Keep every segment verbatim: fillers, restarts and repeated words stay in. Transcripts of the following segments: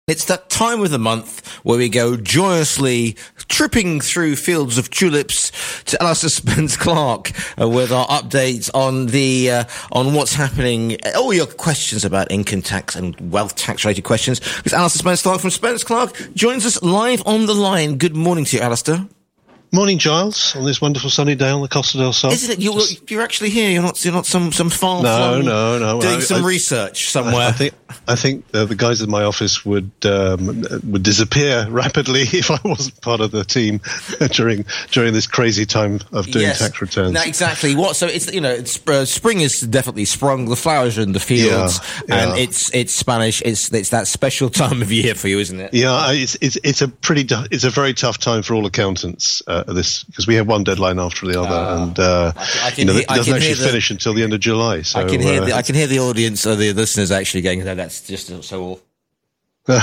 It's that time of the month where we go joyously tripping through fields of tulips to Alistair Spence-Clark uh, with our updates on the uh, on what's happening, all your questions about income tax and wealth tax related questions. Because Alistair Spence-Clark from Spence-Clark joins us live on the line. Good morning to you, Alistair. Morning, Giles, on this wonderful sunny day on the Costa del Sol. Isn't it? You're, you're actually here. You're not. You're not some some far no, no, no. doing I, some I, research somewhere. I, I think I think uh, the guys in my office would um, would disappear rapidly if I wasn't part of the team during during this crazy time of doing yes. tax returns. No, exactly. What? So it's you know, it's, uh, spring is definitely sprung. The flowers are in the fields, yeah, yeah. and it's it's Spanish. It's it's that special time of year for you, isn't it? Yeah, it's it's it's a pretty it's a very tough time for all accountants. Uh, this because we have one deadline after the other, uh, and uh, I can, I can you know, hear, it doesn't actually the, finish until the end of July. So I can hear uh, the, I can hear the audience or the listeners actually going, no, that's just so all.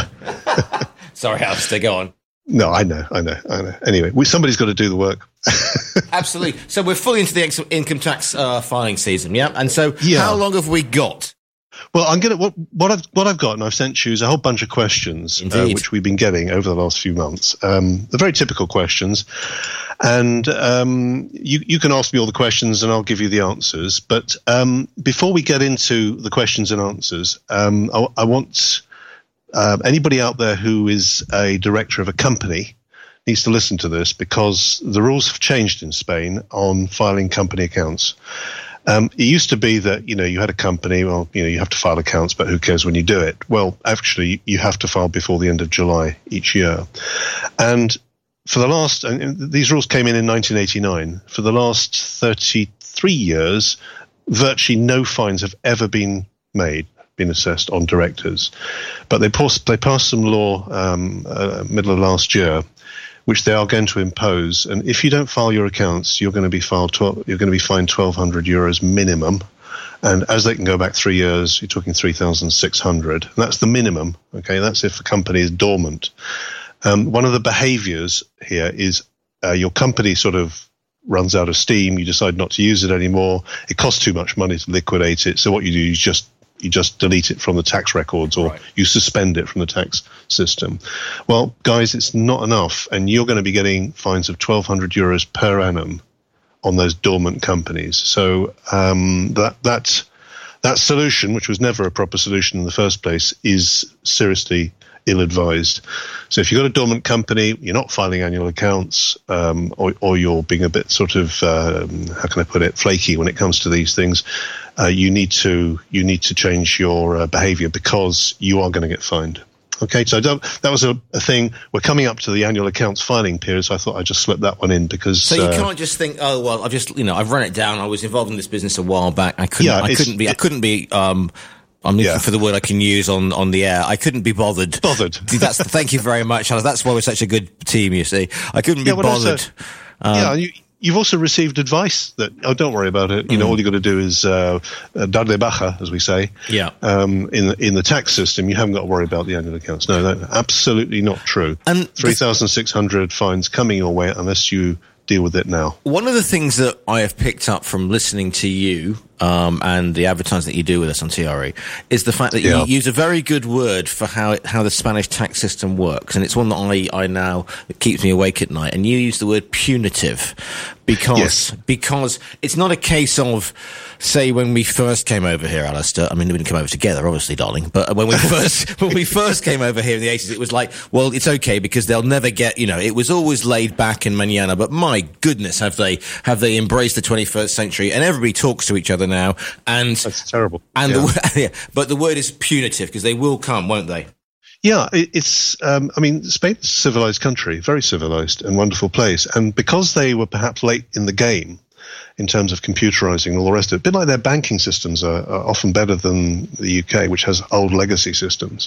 Sorry, Alistair, go on. No, I know, I know, I know. Anyway, we, somebody's got to do the work. Absolutely. So we're fully into the ex- income tax uh, filing season, yeah? And so yeah. How long have we got? Well, I'm gonna what what I've what I've got, and I've sent you is a whole bunch of questions uh, which we've been getting over the last few months. Um, they're very typical questions, and um, you you can ask me all the questions, and I'll give you the answers. But um, before we get into the questions and answers, um, I, I want uh, anybody out there who is a director of a company needs to listen to this, because the rules have changed in Spain on filing company accounts. Um, it used to be that, you know, you had a company, well, you know, you have to file accounts, but who cares when you do it? Well, actually, you have to file before the end of July each year. And for the last, and these rules came in in nineteen eighty-nine, for the last thirty-three years, virtually no fines have ever been made, been assessed on directors. But they passed, they passed some law um, uh, middle of last year, which they are going to impose, and if you don't file your accounts, you're going to be filed. twelve, you're going to be fined twelve hundred euros minimum, and as they can go back three years, you're talking three thousand six hundred. And that's the minimum. Okay, that's if the company is dormant. Um, one of the behaviours here is uh, your company sort of runs out of steam. You decide not to use it anymore. It costs too much money to liquidate it. So what you do is just you just delete it from the tax records, or right. you suspend it from the tax system. Well, guys, it's not enough, and you're going to be getting fines of twelve hundred euros per annum on those dormant companies. So um, that that that solution, which was never a proper solution in the first place, is seriously ill-advised. So if you've got a dormant company, you're not filing annual accounts, um, or, or you're being a bit sort of, um, how can I put it, flaky when it comes to these things, uh, you need to you need to change your uh, behaviour, because you are going to get fined. Okay, so that was a, a thing. We're coming up to the annual accounts filing period, so I thought I'd just slip that one in, because. So you uh, can't just think, oh well, I've just you know I've run it down. I was involved in this business a while back. I couldn't. Yeah, I couldn't be. It, I couldn't be. Um, I'm looking yeah. for the word I can use on, on the air. I couldn't be bothered. Bothered. That's thank you very much, Alice. That's why we're such a good team. You see, I couldn't yeah, be bothered. Also, um, yeah, you, you've also received advice that, oh, don't worry about it. You mm. know, all you got to do is uh, dar de baja, as we say. Yeah. Um, in the, in the tax system, you haven't got to worry about the annual accounts. No, no, absolutely not true. And three thousand six hundred fines coming your way unless you deal with it now. One of the things that I have picked up from listening to you um, and the advertising that you do with us on T R E is the fact that yeah. you use a very good word for how it, how the Spanish tax system works, and it's one that I, I now that keeps me awake at night. And you use the word punitive because yes. because it's not a case of, say, when we first came over here, Alistair. I mean, we didn't come over together, obviously, darling. But when we first when we first came over here in the eighties, it was like, well, it's okay because they'll never get. You know, it was always laid back in mañana. But my goodness, have they have they embraced the twenty-first century? And everybody talks to each other now. And that's terrible. And yeah. the, yeah, but the word is punitive because they will come, won't they? Yeah, it, it's. Um, I mean, Spain's a civilized country, very civilized and wonderful place, and because they were perhaps late in the game in terms of computerizing and all the rest of it, a bit like their banking systems are, are often better than the U K, which has old legacy systems.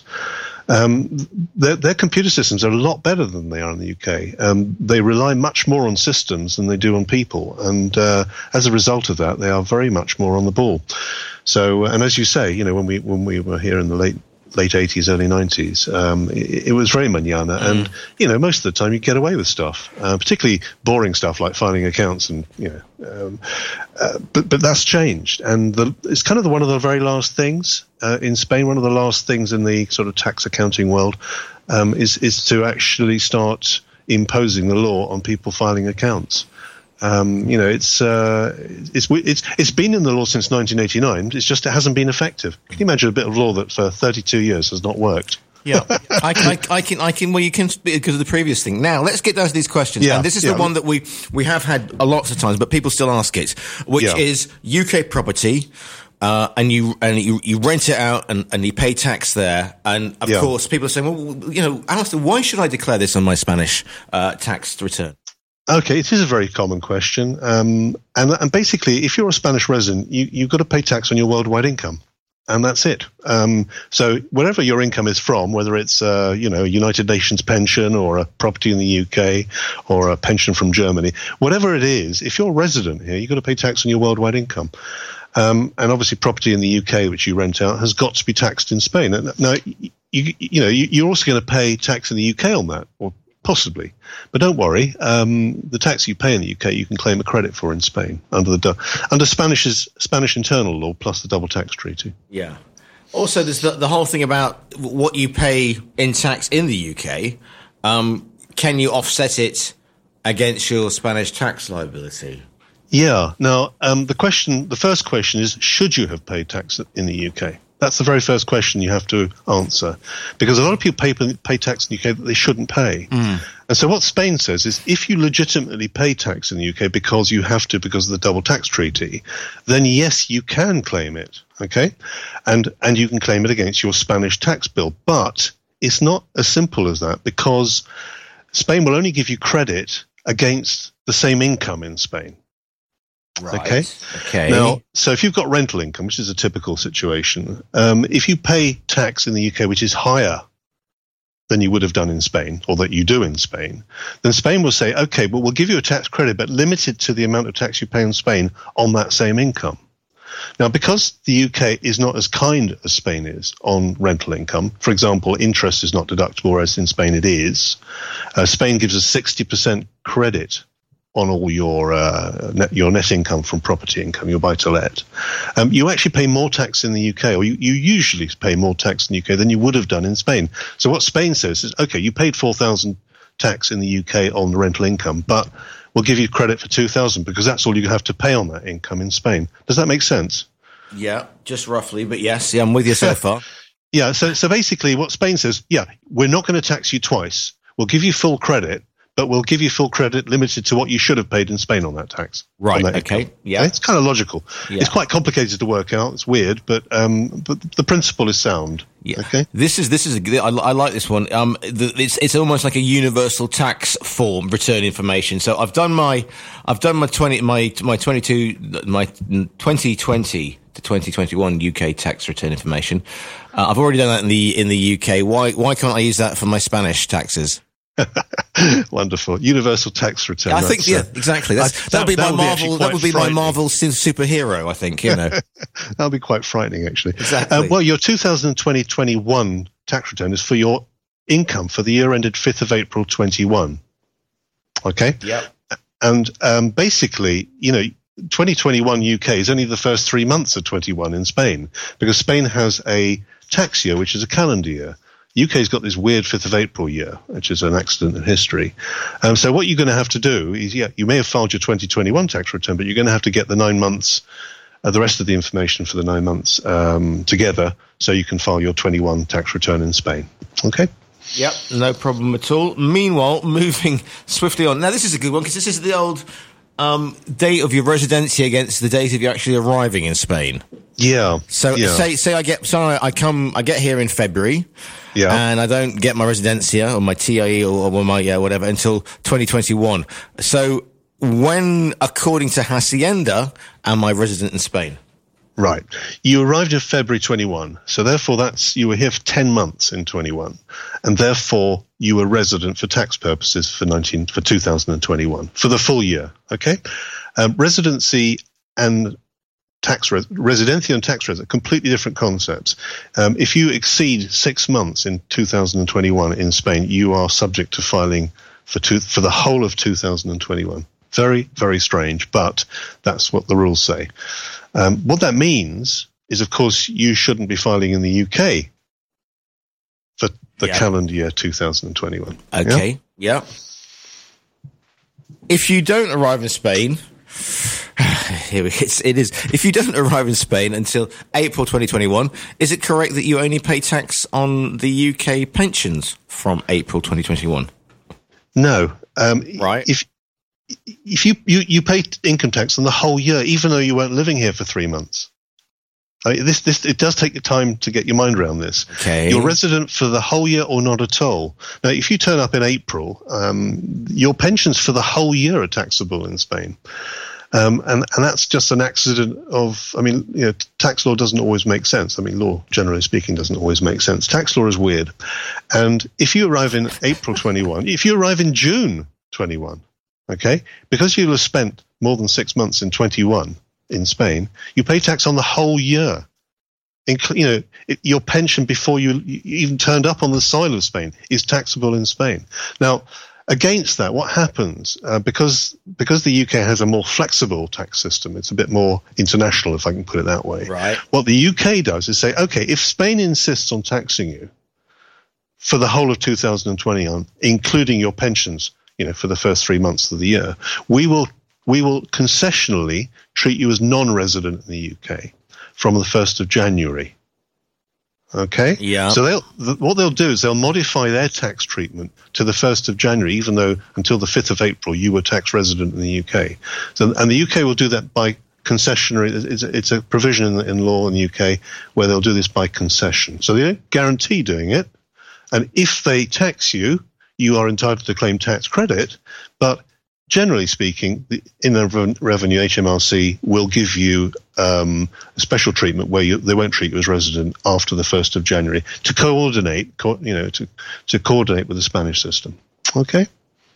Um, their, their computer systems are a lot better than they are in the U K. Um, they rely much more on systems than they do on people, and uh, as a result of that, they are very much more on the ball. So, and as you say, you know, when we when we were here in the late late eighties, early nineties, um, it, it was very manana. Mm. And, you know, most of the time you get away with stuff, uh, particularly boring stuff like filing accounts and, you know, um, uh, but, but that's changed. And the, it's kind of the, one of the very last things uh, in Spain, one of the last things in the sort of tax accounting world um, is, is to actually start imposing the law on people filing accounts. Um, you know, it's, uh, it's it's it's been in the law since nineteen eighty-nine. It's just it hasn't been effective. Can you imagine a bit of law that for thirty-two years has not worked? Yeah, I, I, I can, I can. Well, you can speak because of the previous thing. Now, let's get down to these questions. Yeah, and this is yeah. the one that we we have had a lots of times, but people still ask it, which yeah. is U K property. Uh, and you and you, you rent it out and, and you pay tax there. And, of yeah. course, people are saying, well, you know, Alistair, why should I declare this on my Spanish uh, tax return? Okay, it is a very common question. Um, and, and basically, if you're a Spanish resident, you, you've got to pay tax on your worldwide income. And that's it. Um, so wherever your income is from, whether it's, uh, you know, a United Nations pension or a property in the U K or a pension from Germany, whatever it is, if you're a resident here, you've got to pay tax on your worldwide income. Um, and obviously property in the U K, which you rent out, has got to be taxed in Spain. Now, you, you know, you're also going to pay tax in the U K on that, or possibly. But don't worry, um, the tax you pay in the U K, you can claim a credit for in Spain under the under Spanish's Spanish internal law plus the double tax treaty. Yeah. Also, there's the, the whole thing about what you pay in tax in the U K. Um, can you offset it against your Spanish tax liability? Yeah. Now, um, the question, the first question is, should you have paid tax in the U K? That's the very first question you have to answer, because a lot of people pay, pay tax in the U K that they shouldn't pay. Mm. And so what Spain says is, if you legitimately pay tax in the U K because you have to because of the double tax treaty, then yes, you can claim it, okay? And and you can claim it against your Spanish tax bill. But it's not as simple as that, because Spain will only give you credit against the same income in Spain. Right. Okay. Okay. Now, so if you've got rental income, which is a typical situation, um, if you pay tax in the U K, which is higher than you would have done in Spain, or that you do in Spain, then Spain will say, okay, but we'll give you a tax credit, but limited to the amount of tax you pay in Spain on that same income. Now, because the U K is not as kind as Spain is on rental income, for example, interest is not deductible, whereas in Spain it is, uh, Spain gives a sixty percent credit on all your uh, net, your net income from property income, your buy-to-let. Um, you actually pay more tax in the U K, or you, you usually pay more tax in the U K than you would have done in Spain. So what Spain says is, okay, you paid four thousand tax in the U K on the rental income, but we'll give you credit for two thousand because that's all you have to pay on that income in Spain. Does that make sense? Yeah, just roughly, but yes, yeah, I'm with you so far. Yeah, so so basically what Spain says, yeah, we're not going to tax you twice. We'll give you full credit, but we'll give you full credit limited to what you should have paid in Spain on that tax. Right, that okay, income. yeah. It's kind of logical. Yeah. It's quite complicated to work out. It's weird, but um, but the principle is sound. Yeah. Okay. This is this is a, I, I like this one. Um, the, it's it's almost like a universal tax form return information. So I've done my I've done my twenty my my twenty two my twenty twenty to twenty twenty-one U K tax return information. Uh, I've already done that in the in the U K. Why why can't I use that for my Spanish taxes? Wonderful, universal tax return. I think, yeah, exactly. That's, that'll be my Marvel. That would be my Marvel superhero. I think, you know, that'll be quite frightening, actually. Exactly. Uh, well, your two thousand twenty to twenty-one tax return is for your income for the year ended fifth of April twenty-one. Okay. Yep. And um, basically, you know, twenty twenty-one U K is only the first three months of twenty-one in Spain, because Spain has a tax year, which is a calendar year. U K's got this weird fifth of April year, which is an accident in history. Um, so what you're going to have to do is, yeah, you may have filed your twenty twenty-one tax return, but you're going to have to get the nine months, uh, the rest of the information for the nine months um, together, so you can file your twenty-one tax return in Spain. Okay? Yep, no problem at all. Meanwhile, moving swiftly on. Now, this is a good one, because this is the old um, date of your residency against the date of you actually arriving in Spain. Yeah. So yeah. say say I get so I come I get here in February. Yeah. And I don't get my residencia or my T I E or, or my yeah, whatever until twenty twenty-one. So when, according to Hacienda, am I resident in Spain? Right. You arrived in February twenty-one. So therefore that's, you were here for ten months in twenty-one. And therefore you were resident for tax purposes for nineteen, for two thousand twenty-one, for the full year. Okay. Um, residency and tax res- residencia and tax resident, completely different concepts. Um, if you exceed six months in two thousand twenty-one in Spain, you are subject to filing for two, for the whole of two thousand twenty-one. Very, very strange, but that's what the rules say. Um, what that means is, of course, you shouldn't be filing in the U K for the yeah. calendar year two thousand twenty-one. Okay, yeah. yeah. If you don't arrive in Spain, here we, it's, it is. If you don't arrive in Spain until April twenty twenty-one, is it correct that you only pay tax on the U K pensions from April twenty twenty-one? No. Um, right. If if you, you, you pay income tax on the whole year, even though you weren't living here for three months. Uh, this this it does take time to get your mind around this. Okay. You're resident for the whole year or not at all. Now, if you turn up in April, um, your pensions for the whole year are taxable in Spain. Um, and, and that's just an accident of, I mean, you know, tax law doesn't always make sense. I mean, law, generally speaking, doesn't always make sense. Tax law is weird. And if you arrive in April twenty-one, if you arrive in June twenty-one, okay, because you'll have spent more than six months in twenty-one in Spain, you pay tax on the whole year. Incl- you know, it, your pension before you, you even turned up on the soil of Spain is taxable in Spain. Now, against that, what happens, uh, because because the U K has a more flexible tax system, it's a bit more international, if I can put it that way. Right. What the U K does is say, okay, if Spain insists on taxing you for the whole of two thousand twenty-one, including your pensions, you know, for the first three months of the year, we will we will concessionally treat you as non-resident in the U K from the first of January. Okay? Yeah. So they'll, th- what they'll do is they'll modify their tax treatment to the first of January, even though until the fifth of April you were tax resident in the U K. So, and the U K will do that by concessionary. It's, it's a provision in, in law in the U K where they'll do this by concession. So they don't guarantee doing it. And if they tax you, you are entitled to claim tax credit, but generally speaking, the Inland Revenue, H M R C, will give you um, a special treatment where you, they won't treat you as resident after the first of January to coordinate, co- you know, to, to coordinate with the Spanish system. Okay?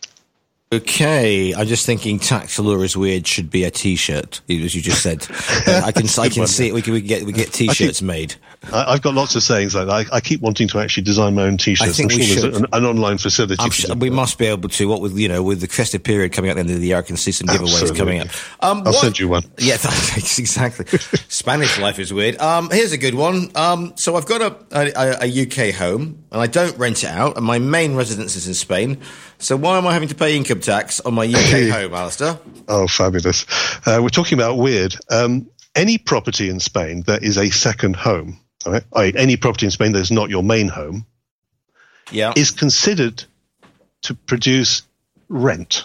Okay, I'm just thinking tax law is weird should be a T-shirt, as you just said. Uh, I can I can see it. We can we can get we get T-shirts keep, made. I, I've got lots of sayings like that. I, I keep wanting to actually design my own T-shirts. I think I'm we sure should. There's an, an online facility. I'm sure we must be able to. What with you know with the festive period coming up at the end of the year, I can see some giveaways Absolutely. coming up. Um, I'll what, send you one. Yeah, thanks, exactly. Spanish life is weird. Um, here's a good one. Um, so I've got a, a, a U K home and I don't rent it out, and my main residence is in Spain. So why am I having to pay income tax on my U K home, Alistair? Oh, fabulous. Uh, we're talking about weird. Um, any property in Spain that is a second home, all right? I, any property in Spain that is not your main home, yeah, is considered to produce rent.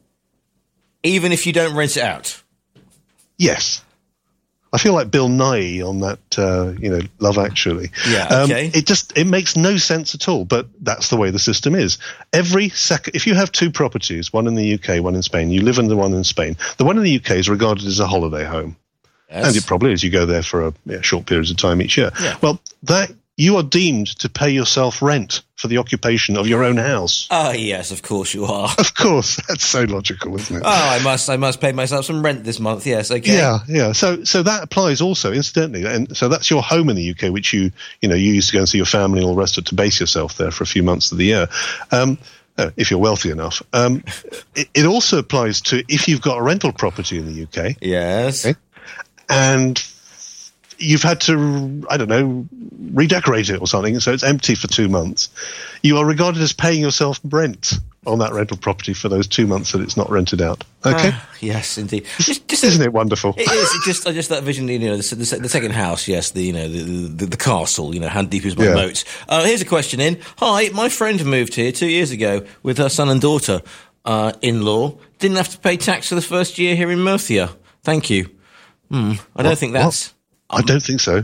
Even if you don't rent it out? Yes. I feel like Bill Nye on that, uh, you know, Love Actually. Yeah, okay. Um, it just, it makes no sense at all, but that's the way the system is. Every second, if you have two properties, one in the U K, one in Spain, you live in the one in Spain, the one in the U K is regarded as a holiday home. Yes. And it probably is. You go there for a yeah, short periods of time each year. Yeah. Well, that you are deemed to pay yourself rent for the occupation of your own house. Oh, yes, of course you are. Of course. That's so logical, isn't it? Oh, I must I must pay myself some rent this month. Yes, okay. Yeah, yeah. So so that applies also, incidentally. And so that's your home in the U K, which you, you know, you used to go and see your family and all the rest of it to base yourself there for a few months of the year. Um, if you're wealthy enough. Um, it, it also applies to if you've got a rental property in the U K. Yes. Okay, and you've had to, I don't know, redecorate it or something, so it's empty for two months. You are regarded as paying yourself rent on that rental property for those two months that it's not rented out. Okay? Uh, yes, indeed. Just, just Isn't a, it wonderful? It is. It just, I just that vision. You know, the, the, the second house. Yes, the you know the the, the castle. You know, how deep is my yeah. moat? Uh, here's a question in. Hi, my friend moved here two years ago with her son and daughter. Uh, in-law didn't have to pay tax for the first year here in Murcia. Thank you. Hmm. I don't what, think that's. Um, I don't think so.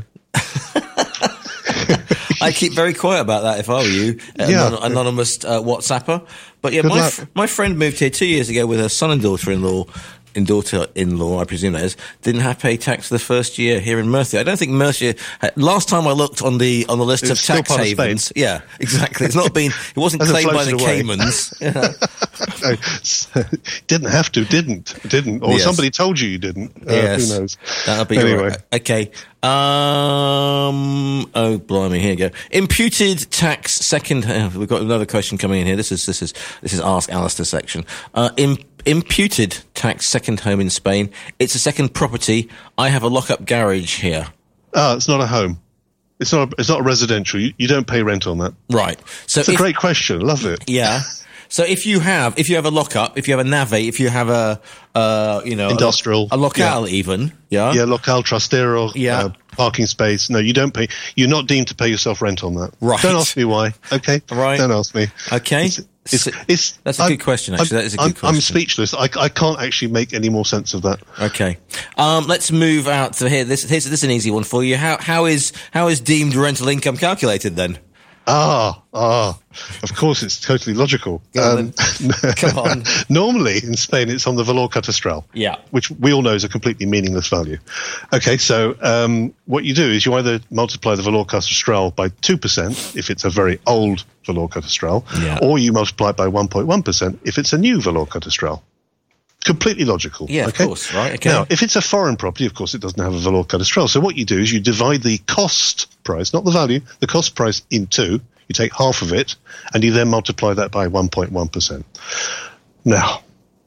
I keep very quiet about that if I were you, an yeah. anonymous uh, WhatsApper. But yeah, Good my luck. fr- my friend moved here two years ago with her son and daughter-in-law. In daughter-in-law, I presume that is, didn't have to pay tax for the first year here in Murcia. I don't think Murcia. Last time I looked on the on the list it's of tax havens, of yeah, exactly. It's not been. It wasn't claimed by the away. Caymans. You know. Didn't have to, didn't, didn't, or yes. somebody told you you didn't. Uh, yes. Who knows? That'll be anyway. Right. Okay. Um. Oh, blimey! Here you go. Imputed tax second. Uh, we've got another question coming in here. This is this is this is Ask Alistair section. Uh, im, imputed tax second home in Spain. It's a second property. I have a lock-up garage here. Oh, it's not a home. It's not. A, it's not a residential. You, you don't pay rent on that. Right. So it's a if, great question. Love it. Yeah. So if you have, if you have a lockup, if you have a nave, if you have a, uh, you know, industrial, a, a locale, yeah. even, yeah, yeah, locale, trastero, yeah, uh, parking space. No, you don't pay. You're not deemed to pay yourself rent on that. Right. Don't ask me why. Okay. Right. Don't ask me. Okay. It's, it's, it's that's a I'm, good question. Actually, I'm, that is a good I'm, question. I'm speechless. I, I can't actually make any more sense of that. Okay. Um, let's move out to here. This, here's, this is an easy one for you. How, how is, how is deemed rental income calculated then? Ah, ah, of course, it's totally logical. Um, Come on. Normally, in Spain, it's on the valor catastral, yeah. which we all know is a completely meaningless value. Okay, so um, what you do is you either multiply the valor catastral by two percent if it's a very old valor catastral, yeah. or you multiply it by one point one percent if it's a new valor catastral. Completely logical. Yeah, okay? Of course, right. Okay. Now, if it's a foreign property, of course, it doesn't have a valor catastral. So what you do is you divide the cost price, not the value, the cost price in two. You take half of it, and you then multiply that by one point one percent. Now,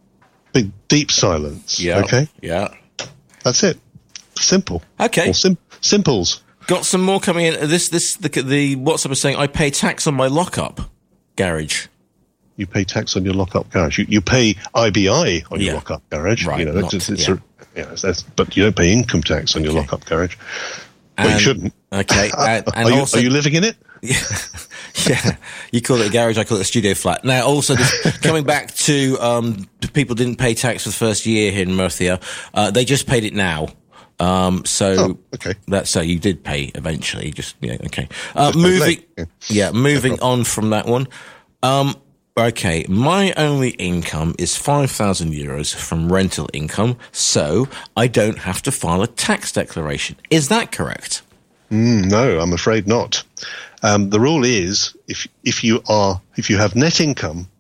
big, deep silence. Yeah. Okay? Yeah. That's it. Simple. Okay. Or sim- simples. Got some more coming in. This, this, the, the WhatsApp is saying, I pay tax on my lockup garage. You pay tax on your lock-up garage. You, you pay I B I on yeah. your lock-up garage. Right. You know, Not, it's, it's yeah. a, yeah, that's, but you don't pay income tax on okay. your lock-up garage. Well, you shouldn't. Okay. And, and are, you, also, are you living in it? Yeah. yeah. You call it a garage, I call it a studio flat. Now, also, this, coming back to um, people didn't pay tax for the first year here in Murcia. Uh, they just paid it now. Um, so oh, okay. that's so you did pay eventually. Just yeah, okay. Uh, moving, yeah. yeah, moving no on from that one. Um, Okay, my only income is five thousand euros from rental income, so I don't have to file a tax declaration. Is that correct? Mm, no, I'm afraid not. Um, the rule is if if you are if you have net income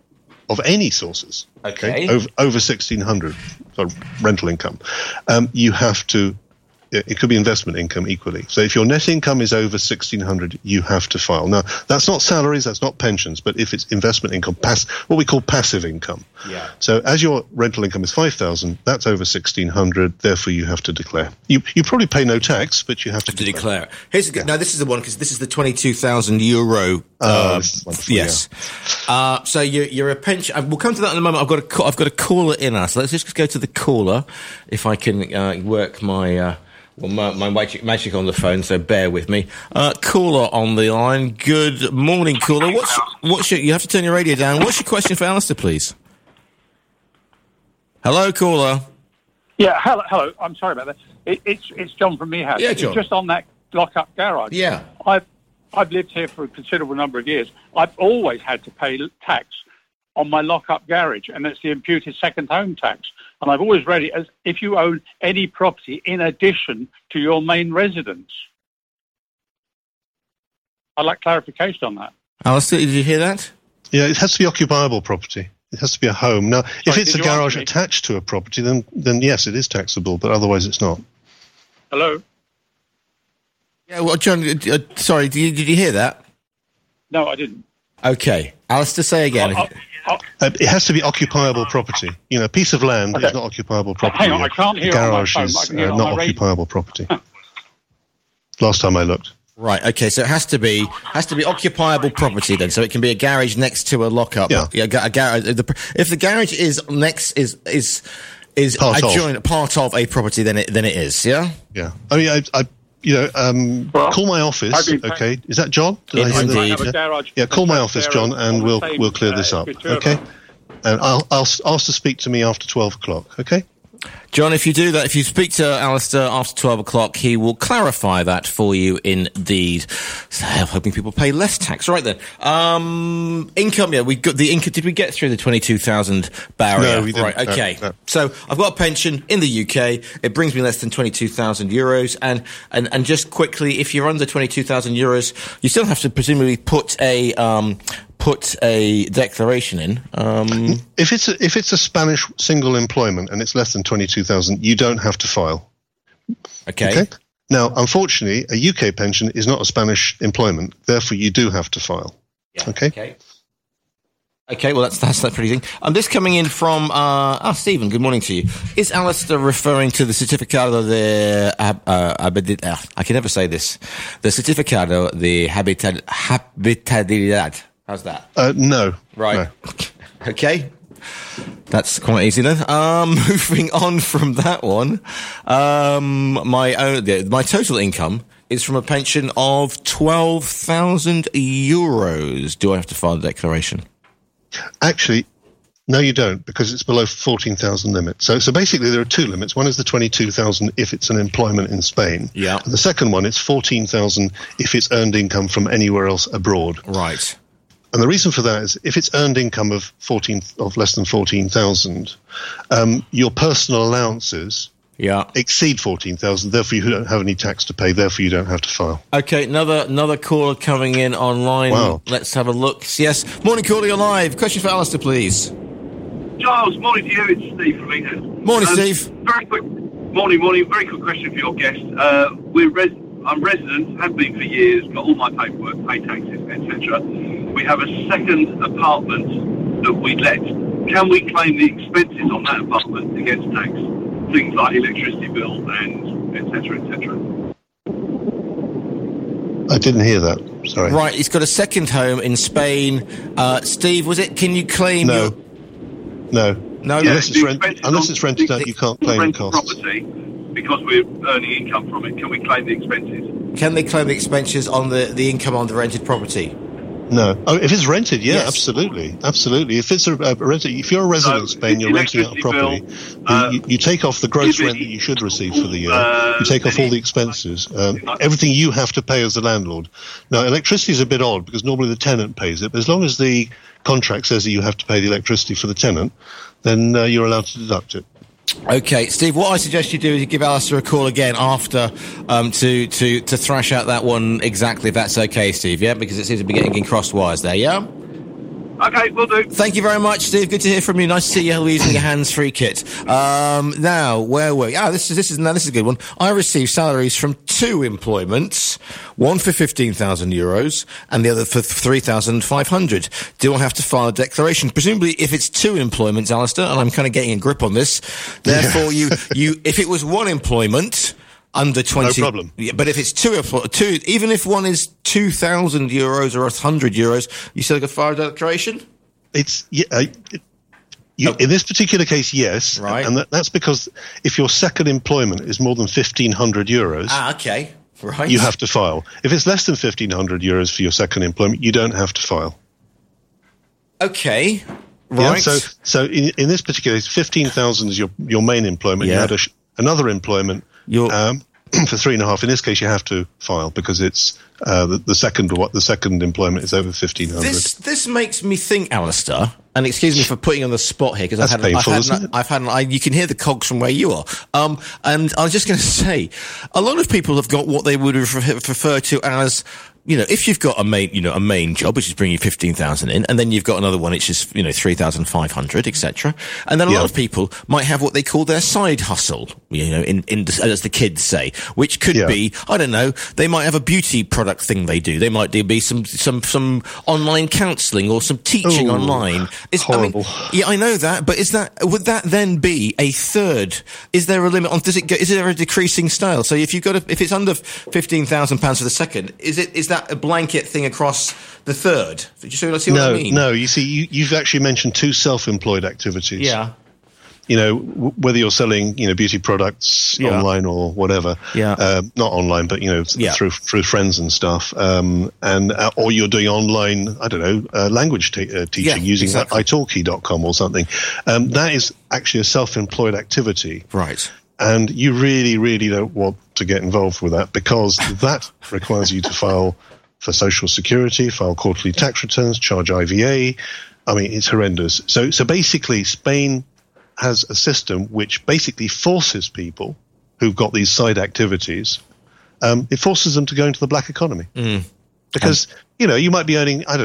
of any sources, okay, okay over, over sixteen hundred so rental income, um, you have to. It could be investment income equally. So if your net income is over sixteen hundred, you have to file. Now, that's not salaries, that's not pensions, but if it's investment income, pass, what we call passive income. Yeah. So as your rental income is five thousand, that's over sixteen hundred, therefore you have to declare. You you probably pay no tax, but you have to, to declare. declare. Here's a good, yeah. Now, this is the one, because this is the twenty-two thousand euro. Oh, uh, yes. Yeah. Uh, so you're, you're a pension. We'll come to that in a moment. I've got a, I've got a caller in us. So let's just go to the caller, if I can uh, work my... Uh, Well, my, my magic, magic on the phone, so bear with me. Uh, caller on the line. Good morning, caller. What's what's your? You have to turn your radio down. What's your question for Alistair, please? Hello, caller. Yeah, hello. Hello. I'm sorry about that. It, it's it's John from Meerhouse. Yeah, John. It's just on that lock-up garage. Yeah. I've I've lived here for a considerable number of years. I've always had to pay tax on my lock-up garage, and it's the imputed second home tax. And I've always read it as if you own any property in addition to your main residence. I'd like clarification on that. Alistair, did you hear that? Yeah, it has to be occupiable property. It has to be a home. Now, Sorry, if it's a garage attached to a property, then then yes, it is taxable, but otherwise it's not. Hello? Yeah, well, John, uh, sorry, did you, did you hear that? No, I didn't. Okay. Alistair, say again. Oh, oh, oh. Uh, it has to be occupiable property. You know, a piece of land okay. is not occupiable property. Hang on, I can't hear a garage on my phone. is I can hear uh, on not my occupiable property. Last time I looked. Right. Okay. So it has to be has to be occupiable property then. So it can be a garage next to a lockup. Yeah. yeah a garage. If the garage is next is is is part adjoined of. part of a property, then it then it is. Yeah. Yeah. I mean, I. I You know, um, well, call my office. Okay, is that John? Did I indeed. I garage, yeah, call my office, John, and we'll we'll clear this up. Okay, and I'll I'll ask to speak to me after twelve o'clock. Okay. John, if you do that, if you speak to Alistair after twelve o'clock, he will clarify that for you indeed. So I'm hoping people pay less tax. Right then. Um, income, yeah, we got the income. Did we get through the twenty-two thousand barrier? No, we didn't. Right, okay. No, no. So I've got a pension in the U K. It brings me less than twenty-two thousand euros. And, and, and just quickly, if you're under twenty-two thousand euros, you still have to presumably put a, um, put a declaration in. Um, if it's a, if it's a Spanish single employment and it's less than twenty-two thousand, you don't have to file. Okay. okay. Now, unfortunately, a U K pension is not a Spanish employment. Therefore, you do have to file. Yeah. Okay. Okay. Okay, well, that's that's that pretty thing. Um, this coming in from, uh, ah, Stephen, good morning to you. Is Alistair referring to the Certificado de, uh, uh, uh, I can never say this, the Certificado de Habitat, Habitabilidad? How's that? Uh, no. Right. No. Okay. That's quite easy then. Um, moving on from that one, um, my own, my total income is from a pension of twelve thousand euros. Do I have to file a declaration? Actually, no, you don't, because it's below fourteen thousand limit. So, so basically, there are two limits. One is the twenty-two thousand if it's an employment in Spain. Yeah. And the second one is fourteen thousand if it's earned income from anywhere else abroad. Right. And the reason for that is if it's earned income of fourteen of less than fourteen thousand, um, your personal allowances yeah. exceed fourteen thousand. Therefore, you don't have any tax to pay. Therefore, you don't have to file. Okay, another another caller coming in online. Wow. Let's have a look. Yes, morning, caller, you're live. Question for Alistair, please. Charles, morning to you. It's Steve from England. Morning, um, Steve. Very quick. Morning, morning. Very quick question for your guest. Uh, we're res- I'm resident, have been for years, got all my paperwork, pay taxes, et cetera. We have a second apartment that we let. Can we claim the expenses on that apartment against tax? Things like electricity bill and et cetera, et cetera. I didn't hear that. Sorry. Right, he's got a second home in Spain. Uh, Steve, was it? Can you claim? No. Your... No. No. Yeah, unless it's, rent, unless it's rented out, you can't claim the costs. Property, because we're earning income from it, can we claim the expenses? Can they claim the expenses on the, the income on the rented property? No. Oh, if it's rented, yeah, Yes. absolutely, absolutely. If it's a, a rented, if you're a resident So, in Spain, you're renting out a property. bill, uh, you, you take off the gross it- rent that you should receive for the year. uh, you take off all any- the expenses, um, everything you have to pay as the landlord. Now, electricity is a bit odd because normally the tenant pays it, but as long as the contract says that you have to pay the electricity for the tenant, then uh, you're allowed to deduct it. Okay, Steve, what I suggest you do is you give Alistair a call again after um, to, to, to thrash out that one exactly, if that's okay, Steve, yeah? Because it seems to be getting in cross wires there, yeah? Okay, will do. Thank you very much, Steve. Good to hear from you. Nice to see you using your hands-free kit. Um, now, where were we? Ah, this is this is now this is a good one. I received salaries from two employments, one for fifteen thousand euros and the other for three thousand five hundred. Do I have to file a declaration? Presumably, if it's two employments, Alistair, and I'm kind of getting a grip on this. Therefore, you you if it was one employment. Under twenty, no problem. Yeah, but if it's two, two, even if one is two thousand euros or a hundred euros, you still got to file a declaration. It's yeah. Uh, you, Oh. In this particular case, yes, Right. and that, that's because if your second employment is more than fifteen hundred euros, Ah, okay, right. you have to file. If it's less than fifteen hundred euros for your second employment, you don't have to file. Okay, Yeah, right. so, so in, in this particular case, fifteen thousand is your your main employment. Yeah. You had a sh- another employment You're- um, for three and a half. In this case, you have to file because it's uh, the, the second what the second employment is over fifteen hundred. This this makes me think, Alistair, and excuse me for putting you on the spot here because I've That's had, painful, I've isn't had, it? I've had, I, you can hear the cogs from where you are. Um, and I was just going to say, a lot of people have got what they would refer, refer to as, you know, if you've got a main, you know, a main job which is bringing fifteen thousand in, and then you've got another one which is, you know, three thousand five hundred, et cetera. And then a Yeah. lot of people might have what they call their side hustle, you know, in, in as the kids say, which could Yeah. be, I don't know, they might have a beauty product thing they do. They might do be some some some online counselling or some teaching Ooh, online. It's, horrible. I mean, yeah, I know that, but is that would that then be a third? Is there a limit on? Does it go, is there a decreasing scale? So if you've got a, if it's under fifteen thousand pounds for the second, is it is that a blanket thing across the third? Do you see, see what no, I mean? no. You see, you, you've actually mentioned two self-employed activities. Yeah. You know, w- whether you're selling, you know, beauty products Yeah. online or whatever. Yeah. Uh, not online, but you know, th- Yeah. through through friends and stuff. Um, and uh, or you're doing online, I don't know, uh, language te- uh, teaching Yeah, using exactly. italki dot com or something. Um, that is actually a self-employed activity. Right. And you really, really don't want to get involved with that because that requires you to file for Social Security, file quarterly tax returns, charge I V A. I mean, it's horrendous. So, so basically, Spain has a system which basically forces people who've got these side activities, um, it forces them to go into the black economy. Mm. Because, you know, you might be earning, I don't know,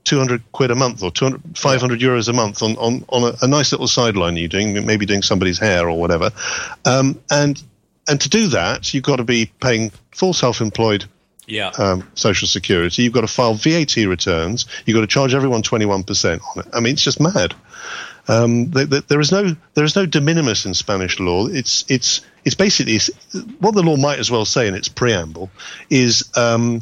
two hundred quid a month or two hundred, five hundred euros a month on, on, on a, a nice little sideline you're doing, maybe doing somebody's hair or whatever. Um, and and to do that, you've got to be paying full self-employed yeah. um, social security. You've got to file V A T returns. You've got to charge everyone twenty-one percent on it. I mean, it's just mad. Um, th- th- there is no there is no de minimis in Spanish law. It's it's it's basically it's, what the law might as well say in its preamble is um,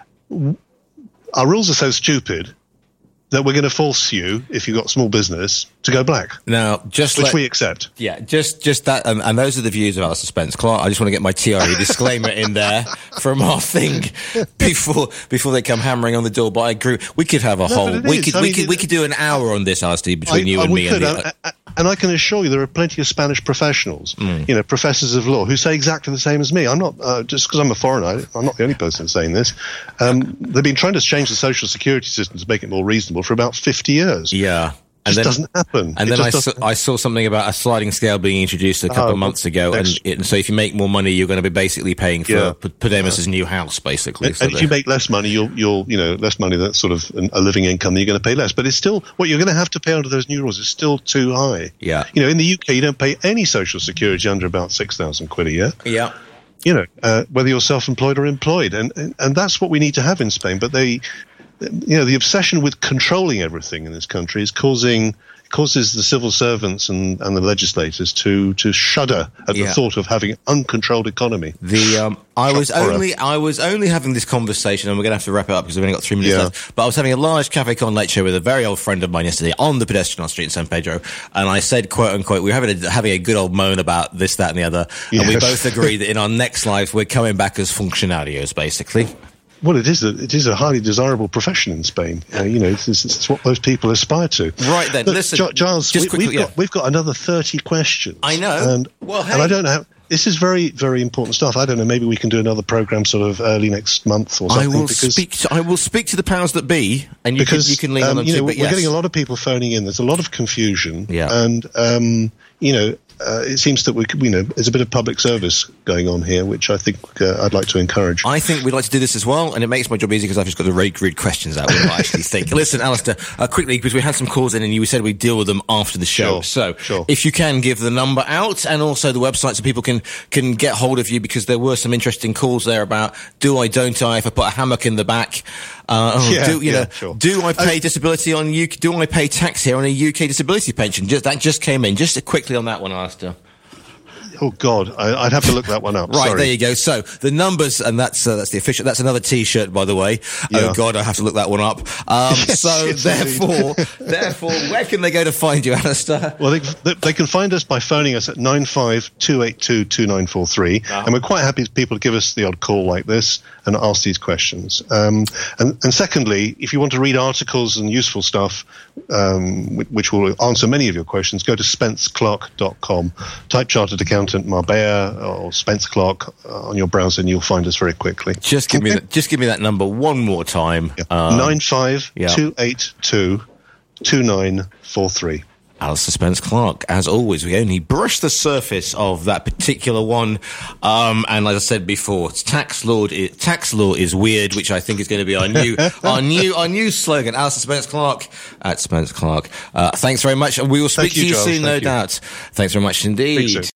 our rules are so stupid that we're going to force you, if you've got small business, to go black. Now, just which let, we accept. Yeah, just just that, um, and those are the views of Alistair Spence Clark. I just want to get my T R E disclaimer in there from our thing before before they come hammering on the door. But I agree, we could have a no, whole we is. could I we mean, could we could do an hour on this, Alistair, between I, you I, and me. Could, and, the, uh, and I can assure you, there are plenty of Spanish professionals, mm. you know, professors of law, who say exactly the same as me. I'm not uh, just because I'm a foreigner. I'm not the only person saying this. Um, they've been trying to change the social security system to make it more reasonable for about fifty years. Yeah. It just then, doesn't happen. And it then I saw, I saw something about a sliding scale being introduced a couple oh, of months ago, and, it, and so if you make more money, you're going to be basically paying for yeah. P- Podemos's yeah. new house, basically. And, so and if you make less money, you'll, you'll, you know, less money, that's sort of an, a living income, you're going to pay less. But it's still, what you're going to have to pay under those new rules is still too high. Yeah. You know, in the U K, you don't pay any social security under about six thousand quid a year. Yeah. You know, uh, whether you're self-employed or employed. And, and, and that's what we need to have in Spain. But they, you know, the obsession with controlling everything in this country is causing causes the civil servants and, and the legislators to to shudder at yeah. the thought of having an uncontrolled economy. The um, I was horror. only I was only having this conversation, and we're going to have to wrap it up because we've only got three minutes yeah. left. But I was having a large Cafe Con late show with a very old friend of mine yesterday on the pedestrian street in San Pedro, and I said, "quote unquote," we were having a, having a good old moan about this, that, and the other, yes. and we both agreed that in our next life we're coming back as funcionarios, basically. Well, it is a it is a highly desirable profession in Spain. Uh, you know, it's, it's what most people aspire to. Right then, Look, listen, Giles, just we, quickly, we've yeah. got we've got another thirty questions. I know. And, well, hey. and I don't know. How, this is very very important stuff. I don't know. Maybe we can do another program sort of early next month or something. I will because, speak. To, I will speak to the powers that be, and you because, can you can lean um, on them you know, too. We're But yes. getting a lot of people phoning in. There's a lot of confusion. Yeah. And um, you know. Uh, it seems that we, you know, there's a bit of public service going on here, which I think uh, I'd like to encourage. I think we'd like to do this as well, and it makes my job easy because I've just got to read, read questions out. What I actually think. Listen, Alistair, uh, quickly, because we had some calls in, and you said we'd deal with them after the show. Sure, so, sure. if you can give the number out and also the website so people can can get hold of you, because there were some interesting calls there about do I, don't I? If I put a hammock in the back. Uh, oh, yeah, do you yeah, know? Sure. Do I pay uh, disability on U K? Do I pay tax here on a U K disability pension? Just, that just came in. Just quickly on that one, Alistair. Oh God, I, I'd have to look that one up. Right, Sorry. there you go. So the numbers, and that's uh, that's the official. That's another T-shirt, by the way. Yeah. Oh God, I have to look that one up. Um, yes, so yes, therefore, therefore, where can they go to find you, Alistair? Well, they, they can find us by phoning us at nine five two eight two two nine four three, oh. and we're quite happy for people to give us the odd call like this and ask these questions. Um, and, and secondly, if you want to read articles and useful stuff, um, which will answer many of your questions, go to spence clark dot com. Type Chartered Accountant Marbella or Spence Clark on your browser, and you'll find us very quickly. Just give okay. me that, just give me that number one more time. Yeah. Um, nine five two eight two two nine four three. Alistair Spence Clark, as always, we only brush the surface of that particular one. Um, and as I said before, tax law, tax law is weird, which I think is going to be our new, our new, our new slogan. Alistair Spence Clark at Spence Clark. Uh, thanks very much, and we will speak Thank to you, you soon, Giles. no Thank doubt. You. Thanks very much indeed.